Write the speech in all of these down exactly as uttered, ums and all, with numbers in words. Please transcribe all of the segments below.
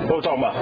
What we talking about?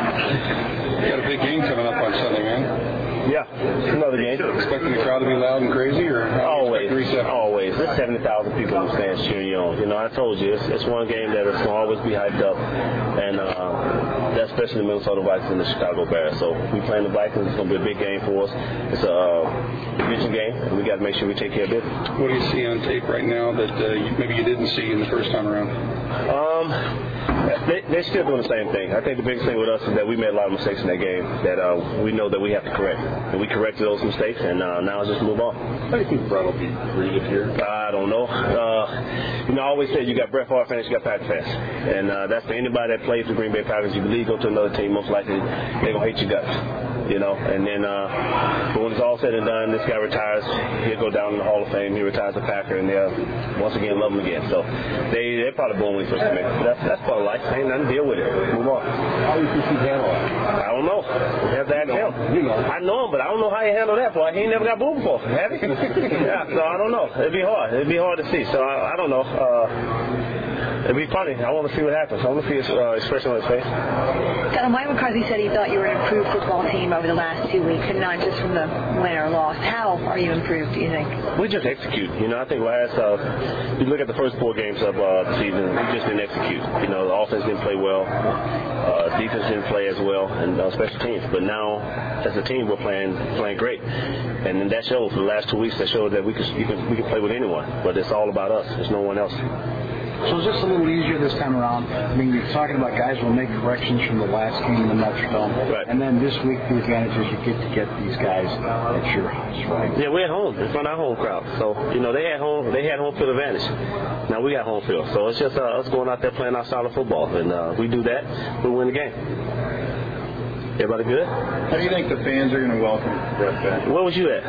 You got a big game coming up on Sunday, man. Yeah, another game. Expecting the crowd to be loud and crazy, or always, always. There's seventy thousand people in the stands cheering you on. You know, I told you, it's, it's one game that is going to always be hyped up, and uh, that's especially the Minnesota Vikings and the Chicago Bears. So we playing the Vikings. It's going to be a big game for us. It's a uh, division game, and we got to make sure we take care of business. What do you see on tape right now that uh, you, maybe you didn't see in the first time around? Um, they, they're still doing the same thing. I think the biggest thing with us is that we made a lot of mistakes in that game that uh, we know that we have to correct. And we corrected those mistakes, and uh, now it's just move on. How do you think Brett will be greeted here? I don't know. Uh, you know, I always say you got Brett Favre fans, you got Packer fans. And uh, that's for anybody that plays the Green Bay Packers. You believe go to another team, most likely they're going to hate your guts. You know, and then uh, but when it's all said and done, this guy retires. He'll go down in the Hall of Fame. He retires a Packer, and they'll once again love him again. So they they're probably born when he first came in. That's that's part of life. Ain't nothing to deal with it. Move on. How do you think he handle it? I don't know. We have to ask him. You know. I know him, but I don't know how he handled that. Boy, he ain't never got booed before. Have he? Yeah. So I don't know. It'd be hard. It'd be hard to see. So I, I don't know. Uh, It'd be funny. I want to see what happens. I want to see his uh, expression on his face. Colin, Mike McCarthy said he thought you were an improved football team over the last two weeks, and not just from the win or loss. How are you improved, do you think? We just execute. You know, I think last, uh, you look at the first four games of uh, the season, we just didn't execute. You know, the offense didn't play well. Uh, defense didn't play as well, and uh, special teams. But now, as a team, we're playing playing great. And then that showed for the last two weeks, that showed that we can, you can, we can play with anyone. But it's all about us. There's no one else. So it's just a little easier this time around. I mean, you're talking about guys will make corrections from the last game in the Metrodome. Right. And then this week, the advantage is you get to get these guys at your house, right? Yeah, we're at home. It's not our home crowd. So, you know, they had home they had home field advantage. Now we got home field. So it's just uh, us going out there playing our style of football. And uh, we do that, we win the game. Everybody good? How do you think the fans are going to welcome Brett back? Where was you at?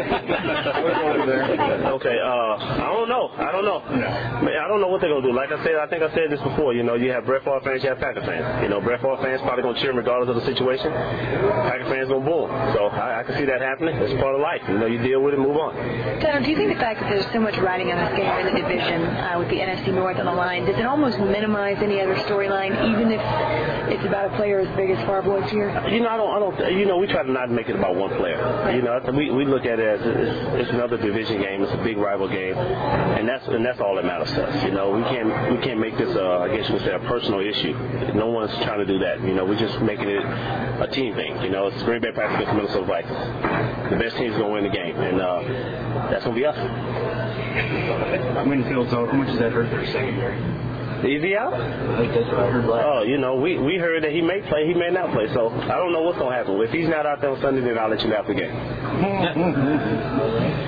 over there. Okay, uh, I don't know. I don't know. No. Man, I don't know what they're going to do. Like I said, I think I said this before. You know, you have Brett Favre fans, you have Packer fans. You know, Brett Favre fans probably going to cheer him regardless of the situation. Packer fans going to boo him. So I, I can see that happening. It's part of life. You know, you deal with it and move on. Donald, do you think the fact that there's so much riding on this game in the division uh, with the N F C North on the line, does it almost minimize any other storyline, even if it's about a player as big as Favre was here? You know, I don't, I don't, you know, we try to not make it about one player. You know, we we look at it as it's, it's another division game. It's a big rival game, and that's and that's all that matters to us. You know, we can't we can't make this, a, I guess you would say, a personal issue. No one's trying to do that. You know, we're just making it a team thing. You know, it's Green Bay Packers against the Minnesota Vikings. The best team's gonna win the game, and uh, that's gonna be us. Winfield's out. How much does that hurt their secondary? Is he out? I think that's what I heard last. Oh, you know, we, we heard that he may play, he may not play, so I don't know what's going to happen. If he's not out there on Sunday, then I'll let you know after the game.